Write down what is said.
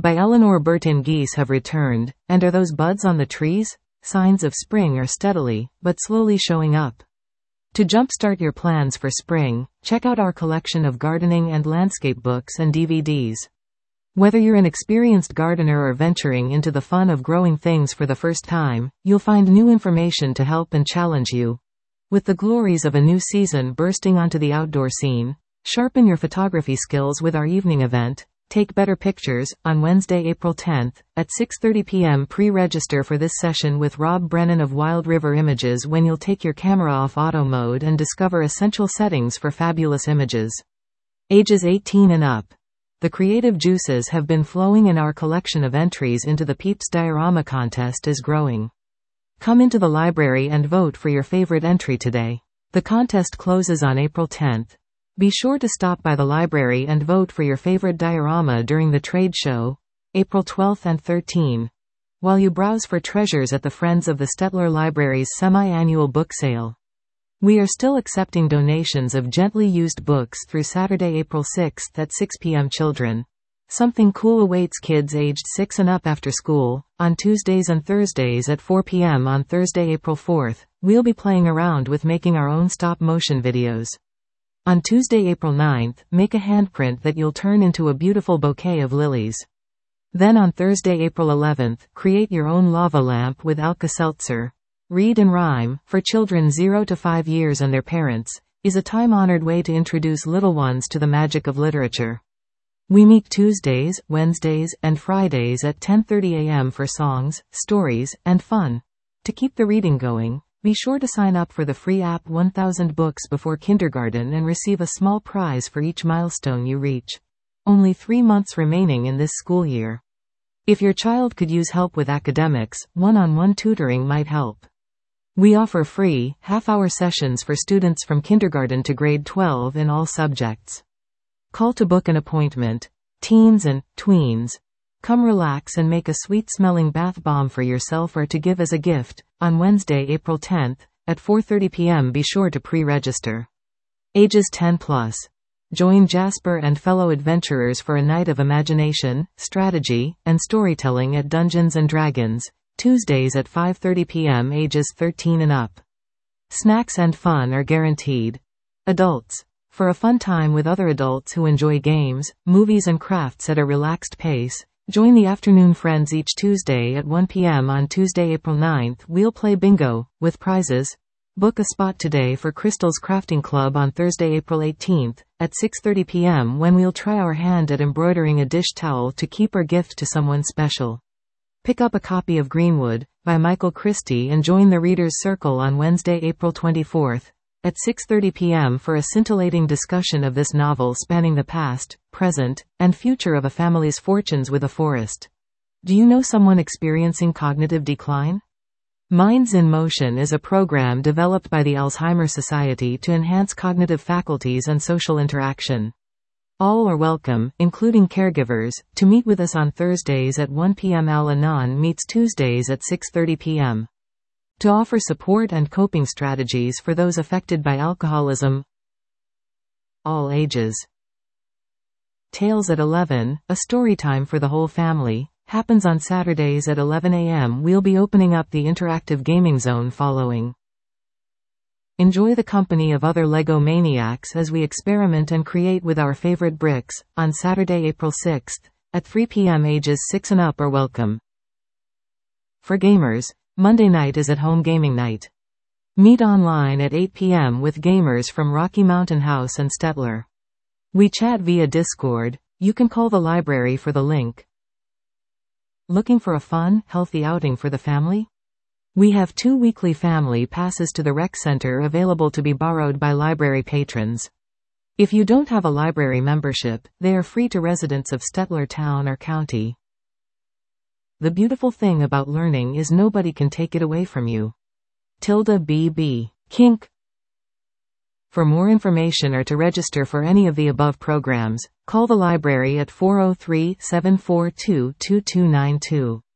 by Eleanor Burton. Geese have returned, and are those buds on the trees? Signs of spring are steadily, but slowly showing up. To jumpstart your plans for spring, check out our collection of gardening and landscape books and DVDs. Whether you're an experienced gardener or venturing into the fun of growing things for the first time, you'll find new information to help and challenge you. With the glories of a new season bursting onto the outdoor scene, sharpen your photography skills with our evening event, Take Better Pictures, on Wednesday, April 10th, at 6:30 p.m. Pre-register for this session with Rob Brennan of Wild River Images when you'll take your camera off auto mode and discover essential settings for fabulous images. Ages 18 and up. The creative juices have been flowing and our collection of entries into the Peeps Diorama contest is growing. Come into the library and vote for your favorite entry today. The contest closes on April 10th. Be sure to stop by the library and vote for your favorite diorama during the trade show, April 12th and 13th, while you browse for treasures at the Friends of the Stettler Library's semi-annual book sale. We are still accepting donations of gently used books through Saturday, April 6th at 6 p.m. Children. Something cool awaits kids aged 6 and up after school. On Tuesdays and Thursdays at 4 p.m. on Thursday, April 4th, we'll be playing around with making our own stop-motion videos. On Tuesday, April 9th, make a handprint that you'll turn into a beautiful bouquet of lilies. Then on Thursday, April 11th, create your own lava lamp with Alka-Seltzer. Read and Rhyme, for children 0 to 5 years and their parents, is a time-honored way to introduce little ones to the magic of literature. We meet Tuesdays, Wednesdays, and Fridays at 10:30 a.m. for songs, stories, and fun. To keep the reading going, be sure to sign up for the free app 1000 Books Before Kindergarten and receive a small prize for each milestone you reach. Only 3 months remaining in this school year. If your child could use help with academics, one-on-one tutoring might help. We offer free, half-hour sessions for students from kindergarten to grade 12 in all subjects. Call to book an appointment. Teens and tweens. Come relax and make a sweet-smelling bath bomb for yourself or to give as a gift, on Wednesday, April 10th, at 4:30 p.m. Be sure to pre-register. Ages 10 plus. Join Jasper and fellow adventurers for a night of imagination, strategy, and storytelling at Dungeons & Dragons, Tuesdays at 5:30 p.m. Ages 13 and up. Snacks and fun are guaranteed. Adults. For a fun time with other adults who enjoy games, movies and crafts at a relaxed pace, join the Afternoon Friends each Tuesday at 1 p.m. On Tuesday, April 9th, we'll play bingo, with prizes. Book a spot today for Crystal's Crafting Club on Thursday, April 18th, at 6:30 p.m. when we'll try our hand at embroidering a dish towel to keep or gift to someone special. Pick up a copy of Greenwood, by Michael Christie and join the Reader's Circle on Wednesday, April 24th, at 6:30 p.m. for a scintillating discussion of this novel spanning the past, present, and future of a family's fortunes with a forest. Do you know someone experiencing cognitive decline? Minds in Motion is a program developed by the Alzheimer's Society to enhance cognitive faculties and social interaction. All are welcome, including caregivers, to meet with us on Thursdays at 1 p.m. Al-Anon meets Tuesdays at 6:30 p.m. to offer support and coping strategies for those affected by alcoholism. All ages. Tales at 11, a story time for the whole family, happens on Saturdays at 11 a.m. We'll be opening up the interactive gaming zone following. Enjoy the company of other LEGO maniacs as we experiment and create with our favorite bricks, on Saturday, April 6th, at 3 p.m. Ages 6 and up are welcome. For gamers, Monday night is at-home gaming night. Meet online at 8 p.m. with gamers from Rocky Mountain House and Stettler. We chat via Discord. You can call the library for the link. Looking for a fun, healthy outing for the family? We have 2 weekly family passes to the rec center available to be borrowed by library patrons. If you don't have a library membership, they are free to residents of Stettler Town or County. The beautiful thing about learning is nobody can take it away from you. Tilda B.B. Kink. For more information or to register for any of the above programs, call the library at 403-742-2292.